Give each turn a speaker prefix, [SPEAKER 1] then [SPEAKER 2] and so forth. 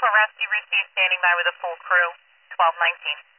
[SPEAKER 1] rescue received, standing by with a full crew, 1219.